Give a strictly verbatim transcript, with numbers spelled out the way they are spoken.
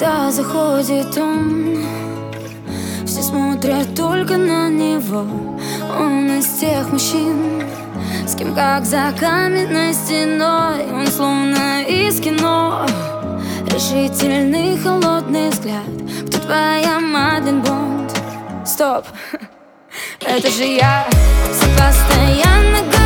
Когда заходит он, все смотрят только на него. Он из тех мужчин, с кем как за каменной стеной. Он словно из кино, решительный холодный взгляд. Кто твоя Мадлен Бонд? Стоп, это же я. Все постоянно говорят,